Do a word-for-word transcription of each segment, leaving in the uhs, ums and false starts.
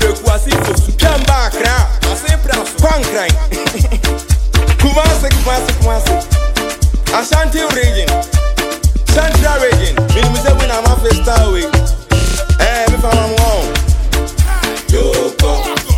Kwasi Fosu Kamba Kra Asempra Kwankran Kumasi Kumasi Kumasi Ashanti region Central region Minimum when I'm off a star away Eh, me from I'm home Yoko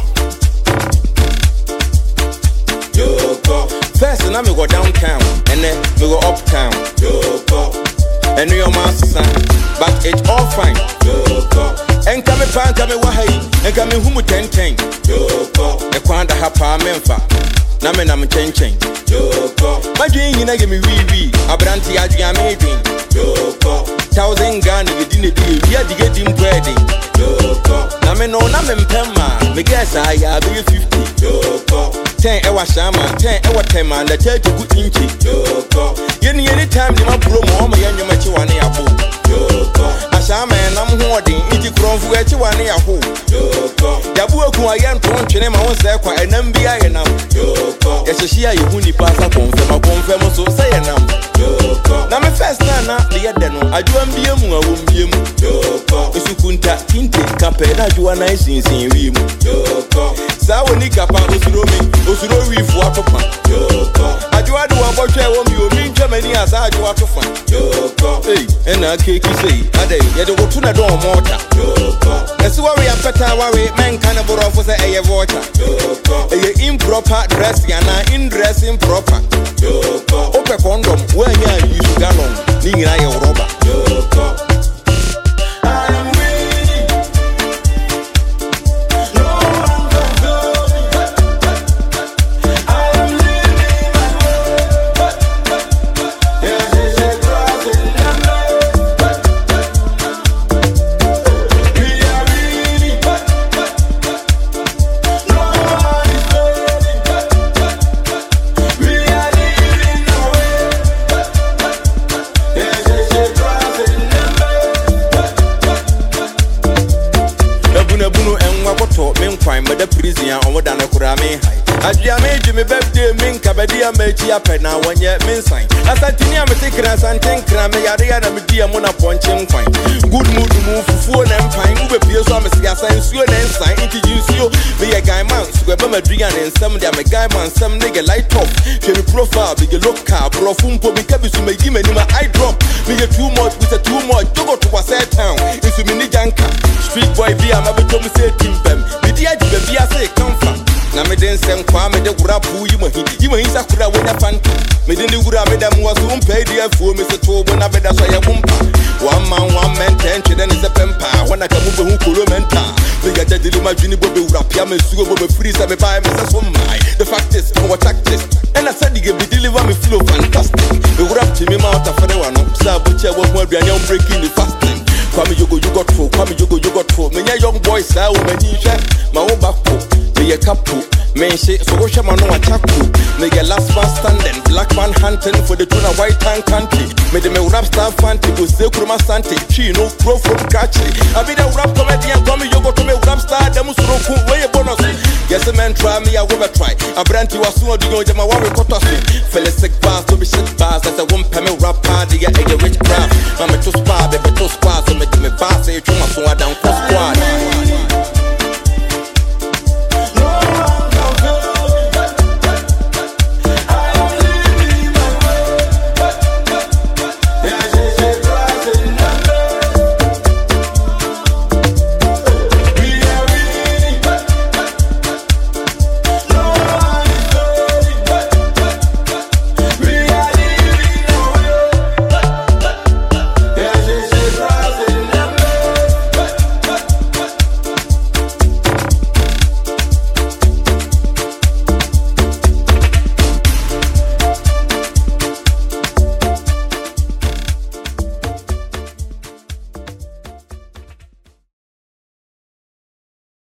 Yoko First and I me go downtown and then me go uptown Yoko And your master but it's all fine Yoko And come pan come wahai and come humu ten ten Yoko The kwanda hapa memfa na me na me chen chen Yoko My dream you na give me wee wee Abranti aji amazing Yoko Thousand gun you didn't do we are the getting bread Yoko Na me no na me mpema me guess I be fifty Yoko ten ewa shama ten ewa tema na thirty good inchi Yoko Yeni anytime the ma promo ma yanyo ma chiwane abo Yoko Ashama na mhodin inti kronfu e chiwane aho Yoko Yabu aku ayan ton twene ma won se kwa enam bia yenam Yoko Yeshia yehu ni pasa konfirm konfirm so say yenam Yoko Na me first na na de de no adwam bia mu awom bia mu Yoko Isukunta kinte kape na adwa na sinsin wi mu Yoko Sa woni kapa osuro mi osuro wi fu atopa Yoko Adwa de wa botwe wo mi o mi ntwamani asa adwa atofa Yoko Hey ena keki sei ade ye de wotu na do mota Yoko Esi wa we apeta wa we men kana borofo se eye water Yoko Eye improper dress yana in dress improper Yoko Ope condom we nya use gallon ni nyina ye rubber Yoko Ajia meji me birthday min kabadia meji apena wanye min sign asantini ametikira santen kra me yare ya na media mona ponche nkwan good mood move fufu na mpan ube pie so amesi asan suo na nsan inti jinsuo me ye guy man so be madria na nsam dia me guy man sam nigga light up she me profile be local bro fumpo be kabisu me gime ni ma eye drop me ye too much with a too much go to wase town isu me ni janka street boy be am abeto me say timbem me dia di be bia say come from Na me den sem kwa me de gura pu yi mahi yi mahi sakura wenya fanta me de ni gura me da mu aso mpa di afuo me se to bo na be da so ye bumpa one man one man ten chede ni se pempa wana ka mu be hu kolo menta me ga de dili ma dwini bo be wura pia me sugo bo be free se me buy me se so mai the fact is our tactics and I said you be deliver me flow fantastic me gura ti me ma ta fere wa no sa bu che wo mu aduane on breaking the fasting kwame yogo you got for kwame yogo you got for me nya young boys sa wo mani hwe ma wo bako me kapu men she so go shama no achaku me get last man standing black man hunting for the tuna white tan country me de me rap star fanti go say kuruma sante chi no grow from catchy I be the rap comedian come you go to me rap star dem suro ku we bonus yes man try me I will try abranti wasu odi go jama wa we kotosi felisic bass to be shit bass as a one me rap party get a rich craft I'm to spa be to spa so me me bass e chuma so adan